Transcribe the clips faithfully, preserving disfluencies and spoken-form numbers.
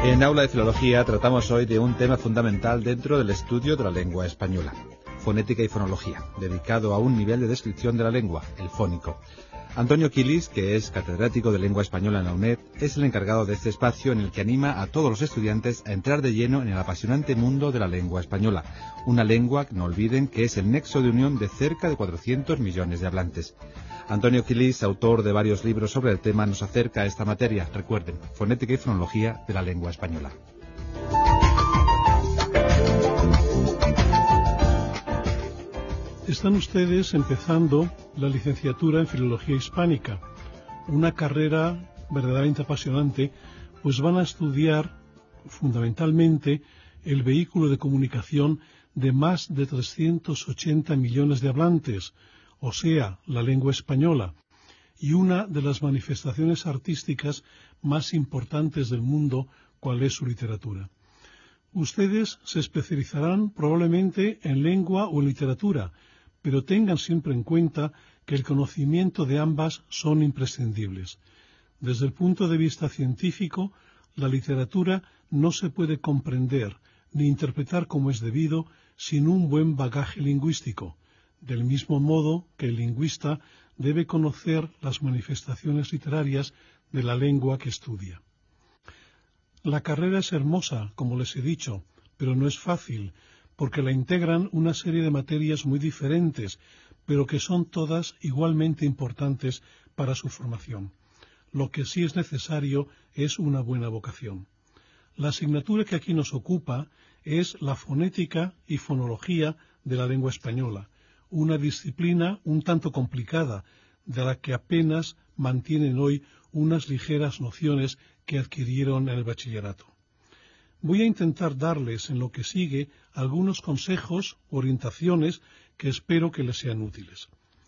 En Aula de Filología tratamos hoy de un tema fundamental dentro del estudio de la lengua española, fonética y fonología, dedicado a un nivel de descripción de la lengua, el fónico. Antonio Quilis, que es catedrático de lengua española en la UNED, es el encargado de este espacio en el que anima a todos los estudiantes a entrar de lleno en el apasionante mundo de la lengua española, una lengua, no olviden, que es el nexo de unión de cerca de cuatrocientos millones de hablantes. Antonio Quilis, autor de varios libros sobre el tema, nos acerca a esta materia, recuerden, fonética y fonología de la lengua española. Están ustedes empezando la licenciatura en Filología Hispánica, una carrera verdaderamente apasionante, pues van a estudiar fundamentalmente el vehículo de comunicación de más de trescientos ochenta millones de hablantes, o sea, la lengua española, y una de las manifestaciones artísticas más importantes del mundo, cual es su literatura. Ustedes se especializarán probablemente en lengua o en literatura, pero tengan siempre en cuenta que el conocimiento de ambas son imprescindibles. Desde el punto de vista científico, la literatura no se puede comprender ni interpretar como es debido sin un buen bagaje lingüístico, del mismo modo que el lingüista debe conocer las manifestaciones literarias de la lengua que estudia. La carrera es hermosa, como les he dicho, pero no es fácil, porque la integran una serie de materias muy diferentes, pero que son todas igualmente importantes para su formación. Lo que sí es necesario es una buena vocación. La asignatura que aquí nos ocupa es la fonética y fonología de la lengua española, una disciplina un tanto complicada, de la que apenas mantienen hoy unas ligeras nociones que adquirieron en el bachillerato. Voy a intentar darles en lo que sigue algunos consejos, orientaciones que espero que les sean útiles.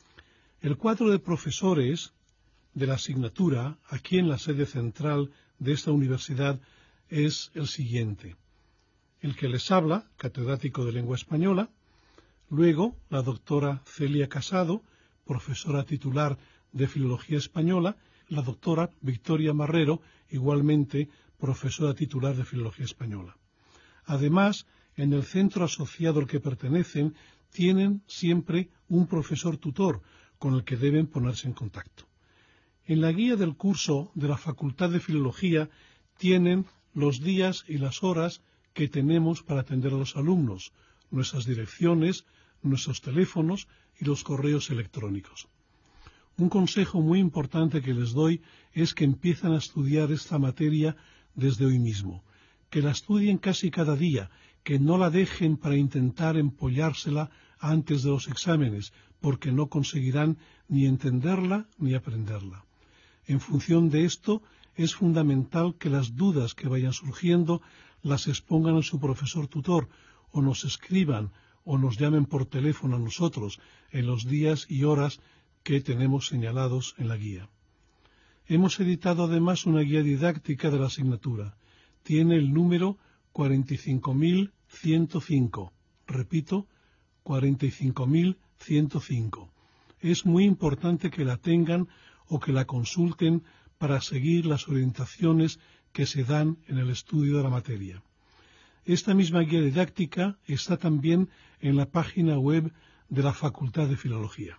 El cuadro de profesores de la asignatura aquí en la sede central de esta universidad es el siguiente. El que les habla, catedrático de lengua española, luego la doctora Celia Casado, profesora titular de Filología Española, la doctora Victoria Marrero, igualmente profesora titular de Filología Española. Además, en el centro asociado al que pertenecen, tienen siempre un profesor tutor con el que deben ponerse en contacto. En la guía del curso de la Facultad de Filología tienen los días y las horas que tenemos para atender a los alumnos, nuestras direcciones, nuestros teléfonos y los correos electrónicos. Un consejo muy importante que les doy es que empiecen a estudiar esta materia desde hoy mismo, que la estudien casi cada día, que no la dejen para intentar empollársela antes de los exámenes, porque no conseguirán ni entenderla ni aprenderla. En función de esto, es fundamental que las dudas que vayan surgiendo las expongan a su profesor tutor, o nos escriban, o nos llamen por teléfono a nosotros en los días y horas que tenemos señalados en la guía. Hemos editado además una guía didáctica de la asignatura. Tiene el número cuarenta y cinco mil ciento cinco. Repito, cuarenta y cinco mil ciento cinco. Es muy importante que la tengan o que la consulten para seguir las orientaciones que se dan en el estudio de la materia. Esta misma guía didáctica está también en la página web de la Facultad de Filología.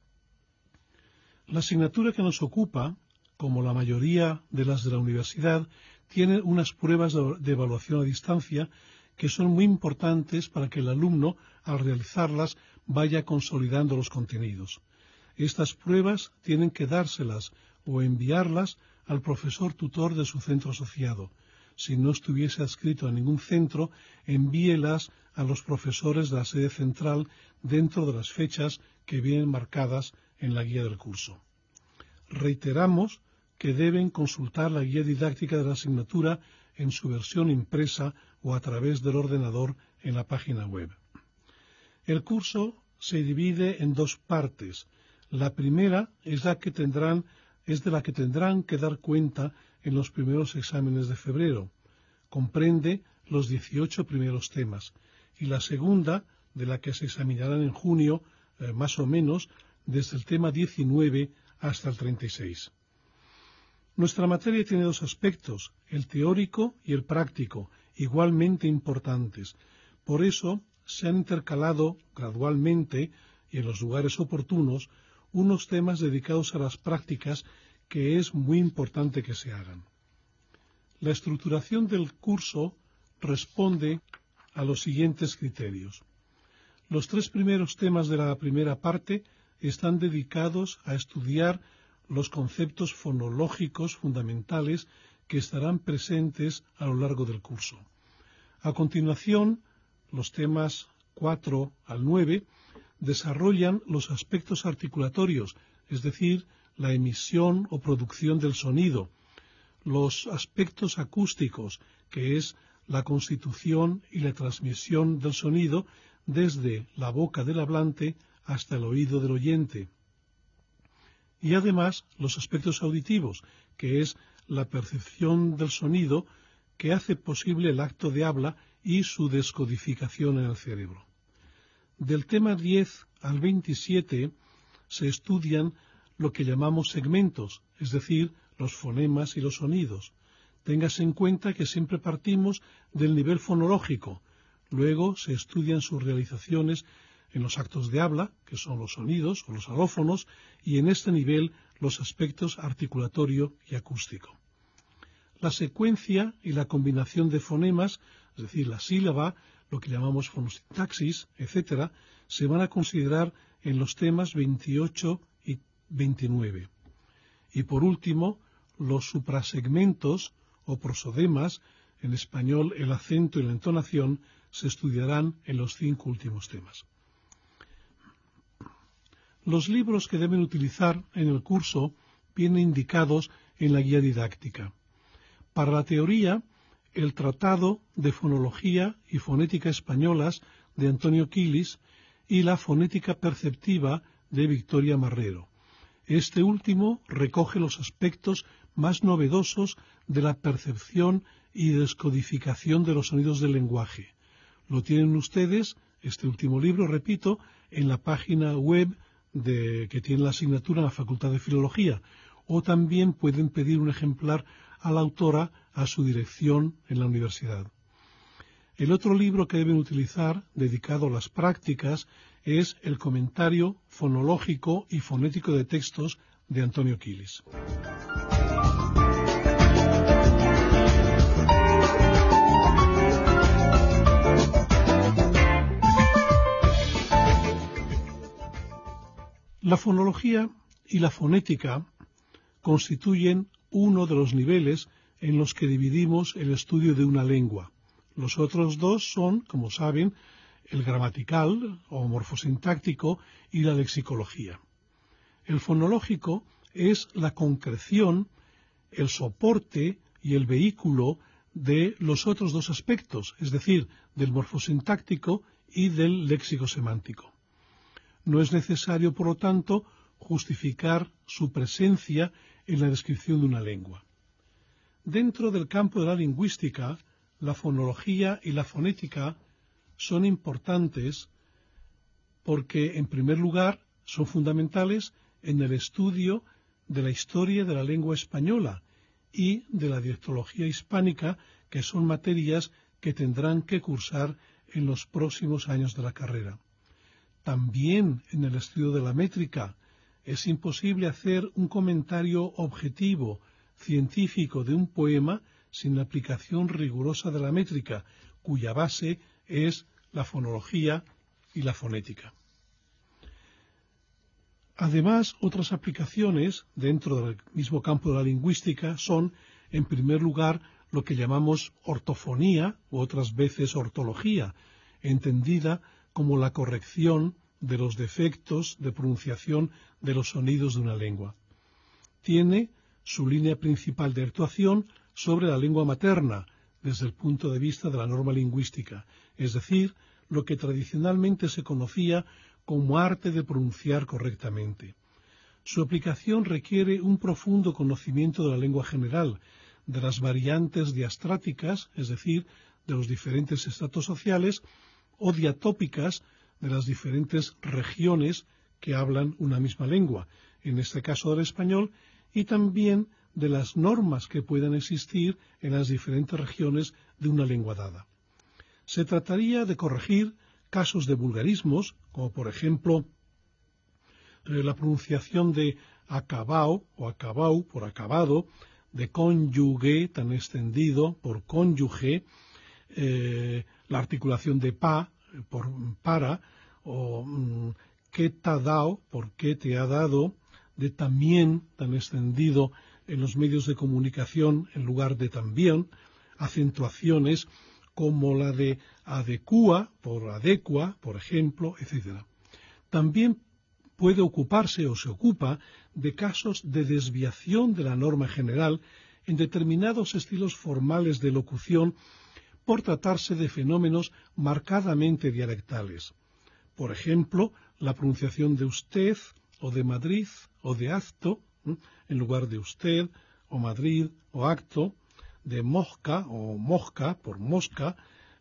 La asignatura que nos ocupa, como la mayoría de las de la universidad, tiene unas pruebas de evaluación a distancia que son muy importantes para que el alumno, al realizarlas, vaya consolidando los contenidos. Estas pruebas tienen que dárselas o enviarlas al profesor tutor de su centro asociado. Si no estuviese adscrito a ningún centro, envíelas a los profesores de la sede central dentro de las fechas que vienen marcadas en la guía del curso. Reiteramos que deben consultar la guía didáctica de la asignatura en su versión impresa o a través del ordenador en la página web. El curso se divide en dos partes. La primera es la que tendrán, es de la que tendrán que dar cuenta en los primeros exámenes de febrero. Comprende los dieciocho primeros temas. Y la segunda, de la que se examinarán en junio, eh, más o menos, desde el tema diecinueve hasta el treinta y seis. Nuestra materia tiene dos aspectos, el teórico y el práctico, igualmente importantes. Por eso se han intercalado gradualmente y en los lugares oportunos unos temas dedicados a las prácticas que es muy importante que se hagan. La estructuración del curso responde a los siguientes criterios. Los tres primeros temas de la primera parte están dedicados a estudiar los conceptos fonológicos fundamentales que estarán presentes a lo largo del curso. A continuación, los temas cuatro al nueve desarrollan los aspectos articulatorios, es decir, la emisión o producción del sonido, los aspectos acústicos, que es la constitución y la transmisión del sonido desde la boca del hablante hasta el oído del oyente, y además los aspectos auditivos, que es la percepción del sonido que hace posible el acto de habla y su descodificación en el cerebro. Del tema diez al veintisiete se estudian lo que llamamos segmentos, es decir, los fonemas y los sonidos. Téngase en cuenta que siempre partimos del nivel fonológico, luego se estudian sus realizaciones en los actos de habla, que son los sonidos o los alófonos, y en este nivel los aspectos articulatorio y acústico. La secuencia y la combinación de fonemas, es decir, la sílaba, lo que llamamos fonosintaxis, etcétera, se van a considerar en los temas veintiocho y veintinueve. Y por último, los suprasegmentos o prosodemas, en español el acento y la entonación, se estudiarán en los cinco últimos temas. Los libros que deben utilizar en el curso vienen indicados en la guía didáctica. Para la teoría, el Tratado de Fonología y Fonética Españolas de Antonio Quilis y la Fonética Perceptiva de Victoria Marrero. Este último recoge los aspectos más novedosos de la percepción y descodificación de los sonidos del lenguaje. Lo tienen ustedes, este último libro, repito, en la página web de, que tiene la asignatura en la Facultad de Filología, o también pueden pedir un ejemplar a la autora a su dirección en la universidad. El otro libro que deben utilizar, dedicado a las prácticas, es el Comentario Fonológico y Fonético de Textos de Antonio Quilis. La fonología y la fonética constituyen uno de los niveles en los que dividimos el estudio de una lengua. Los otros dos son, como saben, el gramatical o morfosintáctico y la lexicología. El fonológico es la concreción, el soporte y el vehículo de los otros dos aspectos, es decir, del morfosintáctico y del léxico-semántico. No es necesario, por lo tanto, justificar su presencia en la descripción de una lengua. Dentro del campo de la lingüística, la fonología y la fonética son importantes porque, en primer lugar, son fundamentales en el estudio de la historia de la lengua española y de la dialectología hispánica, que son materias que tendrán que cursar en los próximos años de la carrera. También en el estudio de la métrica es imposible hacer un comentario objetivo, científico de un poema sin la aplicación rigurosa de la métrica, cuya base es la fonología y la fonética. Además, otras aplicaciones dentro del mismo campo de la lingüística son, en primer lugar, lo que llamamos ortofonía u otras veces ortología, entendida como la corrección de los defectos de pronunciación de los sonidos de una lengua. Tiene su línea principal de actuación sobre la lengua materna, desde el punto de vista de la norma lingüística, es decir, lo que tradicionalmente se conocía como arte de pronunciar correctamente. Su aplicación requiere un profundo conocimiento de la lengua general, de las variantes diastráticas, es decir, de los diferentes estratos sociales, o diatópicas, de las diferentes regiones que hablan una misma lengua, en este caso del español, y también de las normas que puedan existir en las diferentes regiones de una lengua dada. Se trataría de corregir casos de vulgarismos, como por ejemplo eh, la pronunciación de acabao o acabau por acabado, de cónyuge tan extendido por cónyuge, eh, la articulación de pa por para, o mm, que te ha dado por qué te ha dado, de también tan extendido en los medios de comunicación en lugar de también, acentuaciones como la de adecua por adecua, por ejemplo, etcétera. También puede ocuparse o se ocupa de casos de desviación de la norma general en determinados estilos formales de locución por tratarse de fenómenos marcadamente dialectales. Por ejemplo, la pronunciación de usted o de Madrid o de acto, ¿eh? en lugar de usted o Madrid o acto, de mosca o mosca por mosca,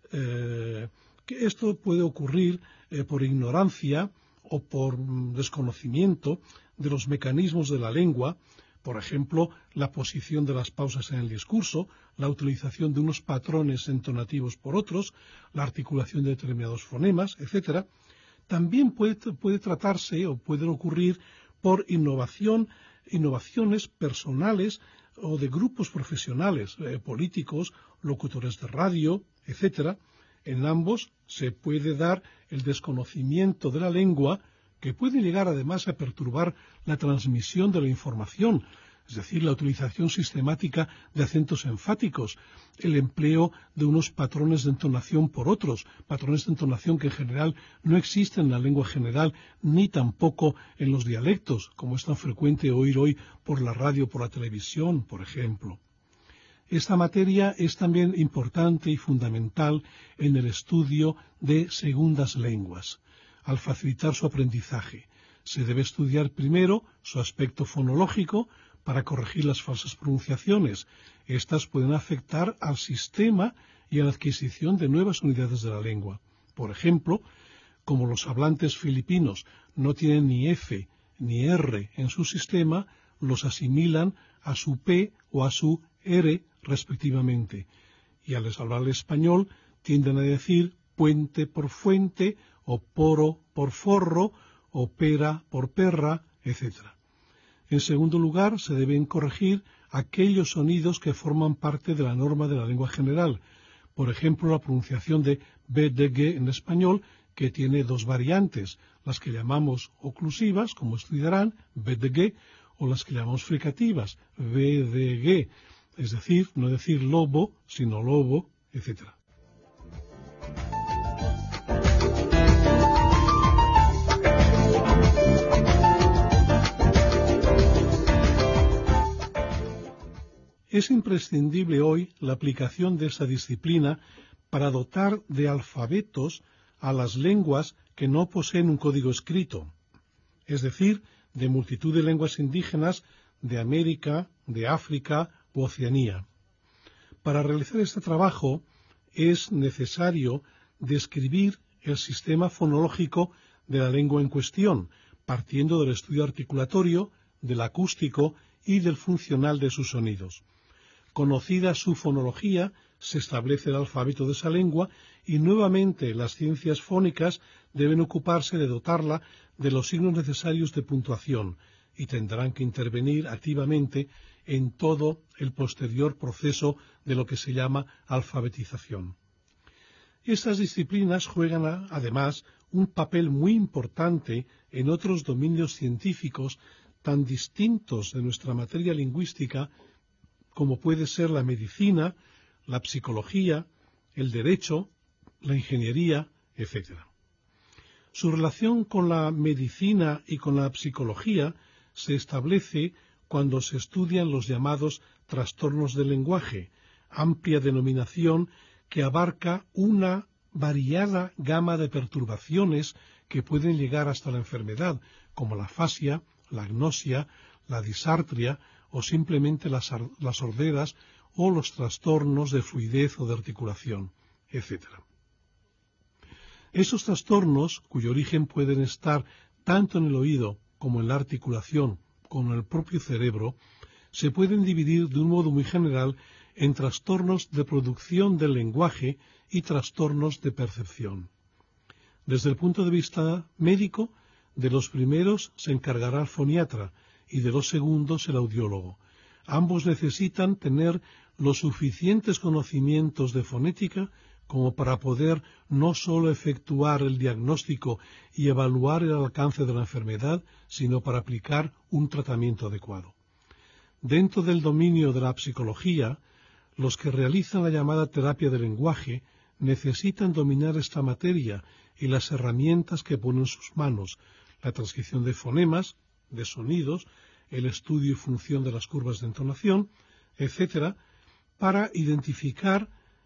eh, que esto puede ocurrir eh, por ignorancia o por mm, desconocimiento de los mecanismos de la lengua, por ejemplo, la posición de las pausas en el discurso, la utilización de unos patrones entonativos por otros, la articulación de determinados fonemas, etcétera. También puede, puede tratarse o pueden ocurrir por innovación, innovaciones personales o de grupos profesionales, eh, políticos, locutores de radio, etcétera. En ambos se puede dar el desconocimiento de la lengua, que puede llegar además a perturbar la transmisión de la información, es decir, la utilización sistemática de acentos enfáticos, el empleo de unos patrones de entonación por otros, patrones de entonación que en general no existen en la lengua general, ni tampoco en los dialectos, como es tan frecuente oír hoy por la radio o por la televisión, por ejemplo. Esta materia es también importante y fundamental en el estudio de segundas lenguas. Al facilitar su aprendizaje, se debe estudiar primero su aspecto fonológico para corregir las falsas pronunciaciones. Estas pueden afectar al sistema y a la adquisición de nuevas unidades de la lengua. Por ejemplo, como los hablantes filipinos no tienen ni F ni R en su sistema, los asimilan a su P o a su R respectivamente. Y al hablar el español tienden a decir puente por fuente, o poro por forro, o pera por perra, etcétera. En segundo lugar, se deben corregir aquellos sonidos que forman parte de la norma de la lengua general. Por ejemplo, la pronunciación de B D G en español, que tiene dos variantes, las que llamamos oclusivas, como estudiarán, B D G, o las que llamamos fricativas, B D G, es decir, no decir lobo, sino lobo, etcétera. Es imprescindible hoy la aplicación de esa disciplina para dotar de alfabetos a las lenguas que no poseen un código escrito, es decir, de multitud de lenguas indígenas de América, de África u Oceanía. Para realizar este trabajo es necesario describir el sistema fonológico de la lengua en cuestión, partiendo del estudio articulatorio, del acústico y del funcional de sus sonidos. Conocida su fonología, se establece el alfabeto de esa lengua y nuevamente las ciencias fónicas deben ocuparse de dotarla de los signos necesarios de puntuación y tendrán que intervenir activamente en todo el posterior proceso de lo que se llama alfabetización. Estas disciplinas juegan además un papel muy importante en otros dominios científicos tan distintos de nuestra materia lingüística como puede ser la medicina, la psicología, el derecho, la ingeniería, etcétera. Su relación con la medicina y con la psicología se establece cuando se estudian los llamados trastornos del lenguaje, amplia denominación que abarca una variada gama de perturbaciones que pueden llegar hasta la enfermedad, como la afasia, la agnosia, la disartria o simplemente las, las sorderas o los trastornos de fluidez o de articulación, etcétera. Esos trastornos, cuyo origen pueden estar tanto en el oído como en la articulación, como en el propio cerebro, se pueden dividir de un modo muy general en trastornos de producción del lenguaje y trastornos de percepción. Desde el punto de vista médico, de los primeros se encargará el foniatra y de los segundos el audiólogo. Ambos necesitan tener los suficientes conocimientos de fonética como para poder no sólo efectuar el diagnóstico y evaluar el alcance de la enfermedad, sino para aplicar un tratamiento adecuado. Dentro del dominio de la psicología, los que realizan la llamada terapia del lenguaje necesitan dominar esta materia y las herramientas que ponen en sus manos, la transcripción de fonemas, de sonidos, el estudio y función de las curvas de entonación, etcétera, para identificar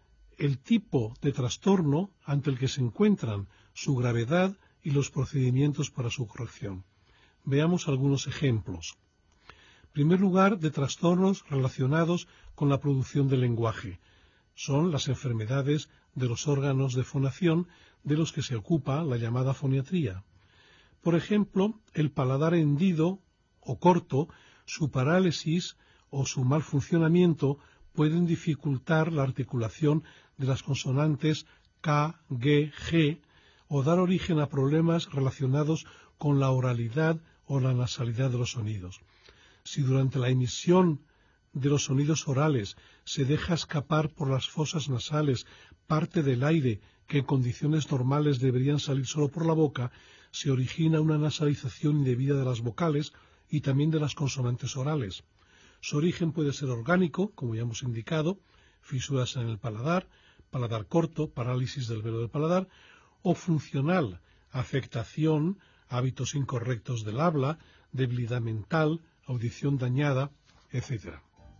el tipo de trastorno ante el que se encuentran, su gravedad y los procedimientos para su corrección. Veamos algunos ejemplos. En primer lugar, de trastornos relacionados con la producción del lenguaje. Son las enfermedades de los órganos de fonación de los que se ocupa la llamada foniatría. Por ejemplo, el paladar hendido o corto, su parálisis o su mal funcionamiento pueden dificultar la articulación de las consonantes K, G, G o dar origen a problemas relacionados con la oralidad o la nasalidad de los sonidos. Si durante la emisión de los sonidos orales se deja escapar por las fosas nasales parte del aire que en condiciones normales deberían salir solo por la boca, se origina una nasalización indebida de las vocales y también de las consonantes orales. Su origen puede ser orgánico, como ya hemos indicado, fisuras en el paladar, paladar corto, parálisis del velo del paladar, o funcional, afectación, hábitos incorrectos del habla, debilidad mental, audición dañada, etcétera.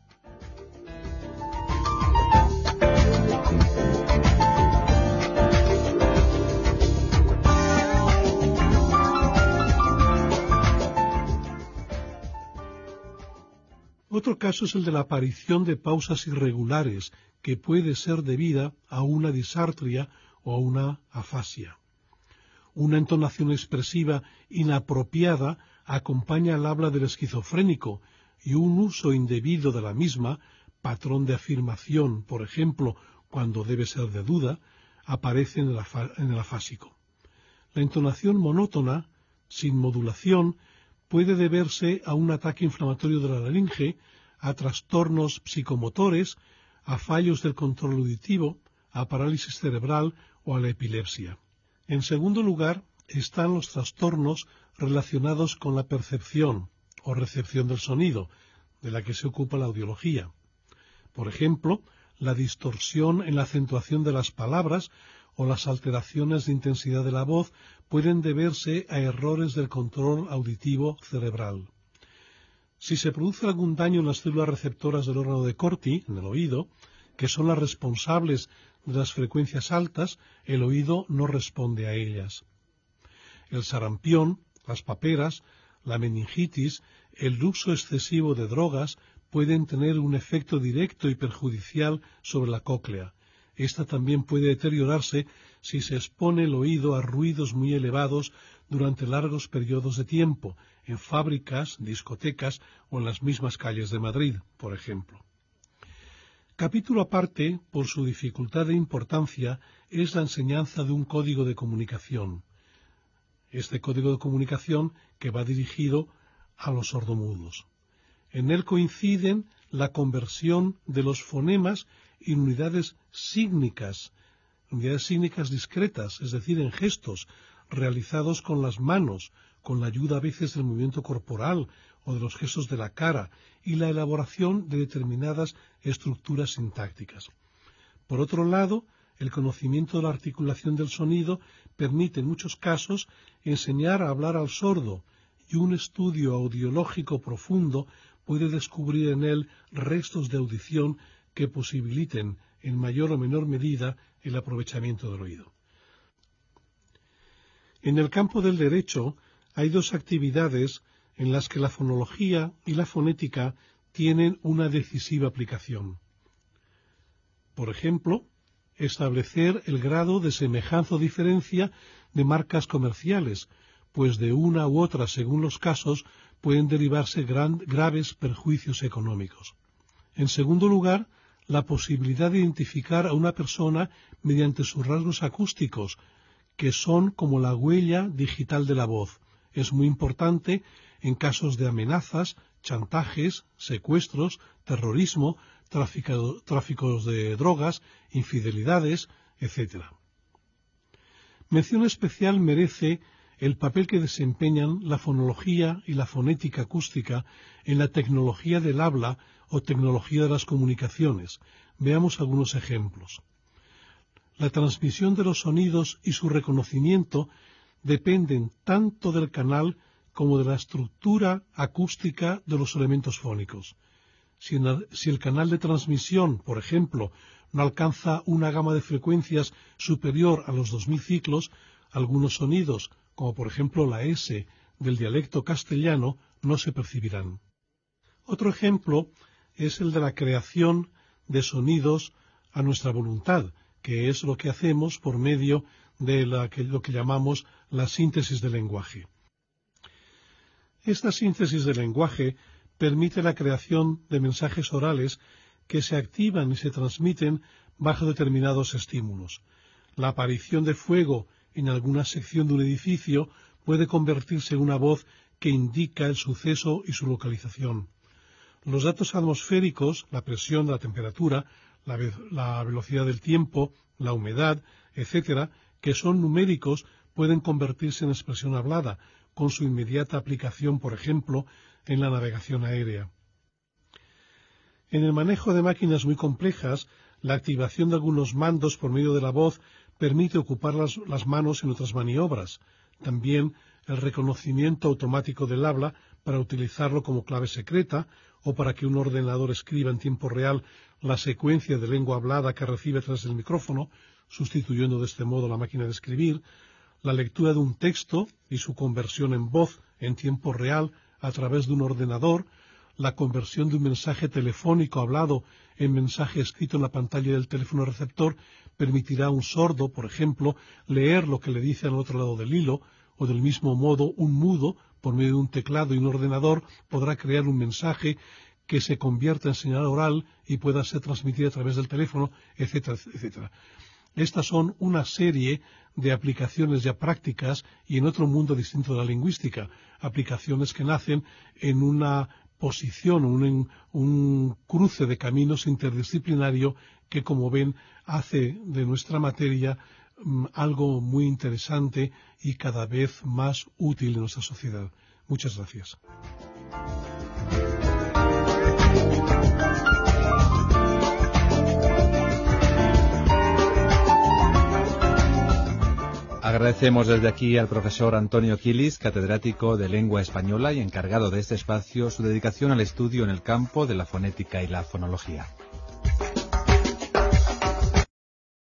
Otro caso es el de la aparición de pausas irregulares, que puede ser debida a una disartria o a una afasia. Una entonación expresiva inapropiada acompaña al habla del esquizofrénico y un uso indebido de la misma, patrón de afirmación, por ejemplo, cuando debe ser de duda, aparece en el, en el afásico. La entonación monótona, sin modulación, puede deberse a un ataque inflamatorio de la laringe, a trastornos psicomotores, a fallos del control auditivo, a parálisis cerebral o a la epilepsia. En segundo lugar, están los trastornos relacionados con la percepción o recepción del sonido, de la que se ocupa la audiología. Por ejemplo, la distorsión en la acentuación de las palabras o las alteraciones de intensidad de la voz pueden deberse a errores del control auditivo cerebral. Si se produce algún daño en las células receptoras del órgano de Corti, en el oído, que son las responsables de las frecuencias altas, el oído no responde a ellas. El sarampión, las paperas, la meningitis, el uso excesivo de drogas pueden tener un efecto directo y perjudicial sobre la cóclea. Esta también puede deteriorarse si se expone el oído a ruidos muy elevados durante largos periodos de tiempo, en fábricas, discotecas o en las mismas calles de Madrid, por ejemplo. Capítulo aparte, por su dificultad e importancia, es la enseñanza de un código de comunicación. Este código de comunicación que va dirigido a los sordomudos. En él coinciden la conversión de los fonemas en unidades sígnicas, unidades sígnicas discretas, es decir, en gestos, realizados con las manos, con la ayuda a veces del movimiento corporal o de los gestos de la cara, y la elaboración de determinadas estructuras sintácticas. Por otro lado, el conocimiento de la articulación del sonido permite en muchos casos enseñar a hablar al sordo, y un estudio audiológico profundo puede descubrir en él restos de audición que posibiliten, en mayor o menor medida, el aprovechamiento del oído. En el campo del derecho hay dos actividades en las que la fonología y la fonética tienen una decisiva aplicación. Por ejemplo, establecer el grado de semejanza o diferencia de marcas comerciales, pues de una u otra, según los casos, pueden derivarse gran, graves perjuicios económicos. En segundo lugar, la posibilidad de identificar a una persona mediante sus rasgos acústicos, que son como la huella digital de la voz. Es muy importante en casos de amenazas, chantajes, secuestros, terrorismo, tráfico, tráficos de drogas, infidelidades, etcétera. Mención especial merece el papel que desempeñan la fonología y la fonética acústica en la tecnología del habla o tecnología de las comunicaciones. Veamos algunos ejemplos. La transmisión de los sonidos y su reconocimiento dependen tanto del canal como de la estructura acústica de los elementos fónicos. Si, en, si el canal de transmisión, por ejemplo, no alcanza una gama de frecuencias superior a los dos mil ciclos, algunos sonidos, como por ejemplo la S del dialecto castellano, no se percibirán. Otro ejemplo es el de la creación de sonidos a nuestra voluntad, que es lo que hacemos por medio de la que, lo que llamamos la síntesis del lenguaje. Esta síntesis del lenguaje permite la creación de mensajes orales que se activan y se transmiten bajo determinados estímulos. La aparición de fuego en alguna sección de un edificio puede convertirse en una voz que indica el suceso y su localización. Los datos atmosféricos, la presión, la temperatura, la, ve la velocidad del tiempo, la humedad, etcétera, que son numéricos, pueden convertirse en expresión hablada, con su inmediata aplicación, por ejemplo, en la navegación aérea. En el manejo de máquinas muy complejas, la activación de algunos mandos por medio de la voz permite ocupar las, las manos en otras maniobras. También el reconocimiento automático del habla para utilizarlo como clave secreta o para que un ordenador escriba en tiempo real la secuencia de lengua hablada que recibe a través del micrófono, sustituyendo de este modo la máquina de escribir, la lectura de un texto y su conversión en voz en tiempo real a través de un ordenador, la conversión de un mensaje telefónico hablado en mensaje escrito en la pantalla del teléfono receptor permitirá a un sordo, por ejemplo, leer lo que le dice al otro lado del hilo, o del mismo modo un mudo, por medio de un teclado y un ordenador, podrá crear un mensaje que se convierta en señal oral y pueda ser transmitida a través del teléfono, etcétera, etcétera. Estas son una serie de aplicaciones ya prácticas y en otro mundo distinto de la lingüística, aplicaciones que nacen en una posición, un, un cruce de caminos interdisciplinario que, como ven, hace de nuestra materia um, algo muy interesante y cada vez más útil en nuestra sociedad. Muchas gracias. Agradecemos desde aquí al profesor Antonio Quilis, catedrático de Lengua Española y encargado de este espacio, su dedicación al estudio en el campo de la fonética y la fonología.